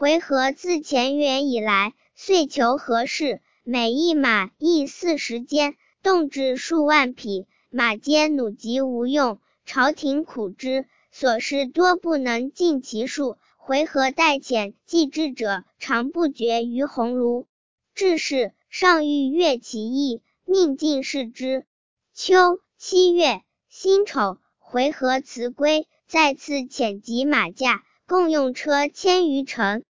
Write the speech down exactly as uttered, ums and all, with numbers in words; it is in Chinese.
回纥自乾元以来，遂求合适，每一马亦四十间，动至数万匹，马皆弩疾无用，朝廷苦之，所事多不能尽其数。回纥待遣继之者，常不绝于鸿胪。至是，上谕阅其意，命进士之。秋七月辛丑，回纥辞归，再次遣集马驾，共用车千余乘。